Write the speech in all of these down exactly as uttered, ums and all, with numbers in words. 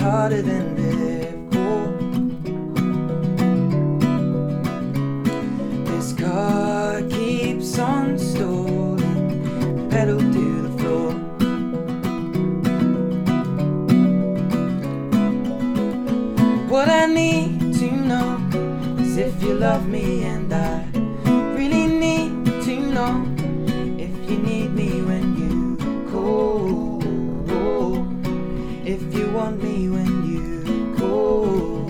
harder than before. This car keeps on stalling, pedal to the floor. What I need to know is if you love me, and I really need to know if you need me when you call, if you want me when you call.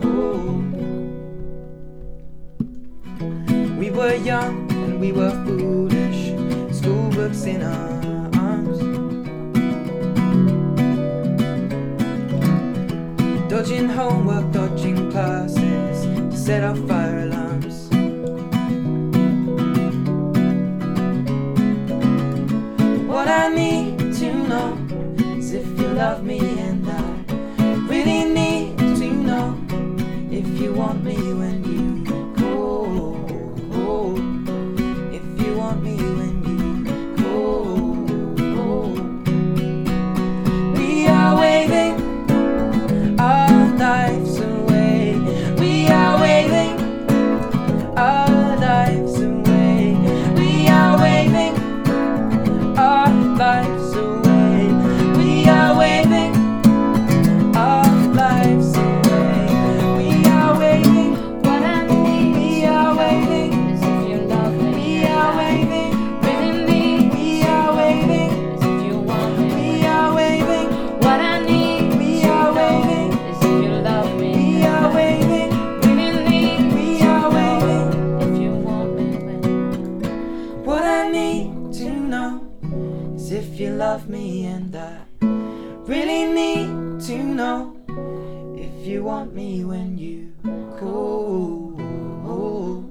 We were young and we were foolish, school books in our arms, dodging homework, dodging classes to set off fire alarms. What I need to know is if you love me, and I really need to know if you want me when you call, if you want me when you call. We are waving our lives away, we are waving our lives away, we are waving our lives away, we are waving our lives away, we are waving. What I need, we are waving, is if you love me, we are waving, really need, we are waving, is if you want me. we are waving, What I need, we are waving, is if you love me, we are waving, really need, we are waving. if you want me when. What I need to know is if you love me, and I really need to know if you want me when you call,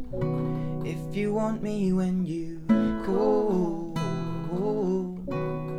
if you want me when you call.